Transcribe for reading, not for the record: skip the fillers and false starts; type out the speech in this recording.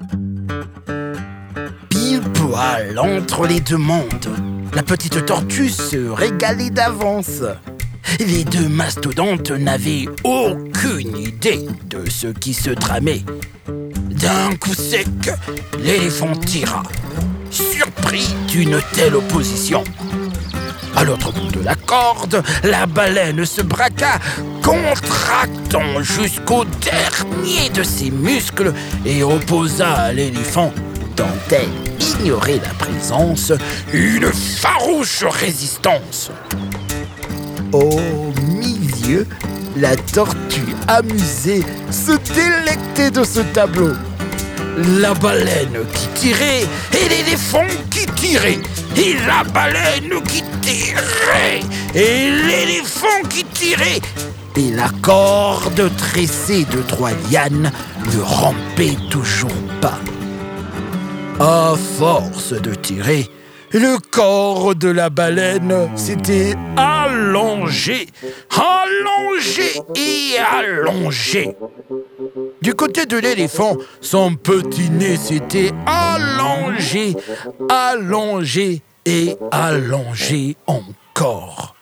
Pile poil entre les deux mondes, la petite tortue se régalait d'avance. Les deux mastodontes n'avaient aucune idée de ce qui se tramait. D'un coup sec, l'éléphant tira, surpris d'une telle opposition. À l'autre bout de la corde, la baleine se braqua, contractant jusqu'au dernier de ses muscles et opposa à l'éléphant, dont elle ignorait la présence, une farouche résistance. Au milieu, la tortue amusée se délectait de ce tableau. La baleine qui tirait et l'éléphant qui tirait, et la baleine qui tirait et l'éléphant qui tirait, et la corde tressée de 3 lianes ne rompait toujours pas. À force de tirer, le corps de la baleine s'était allongé, allongé et allongé. Du côté de l'éléphant, son petit nez s'était allongé, allongé et allongé encore.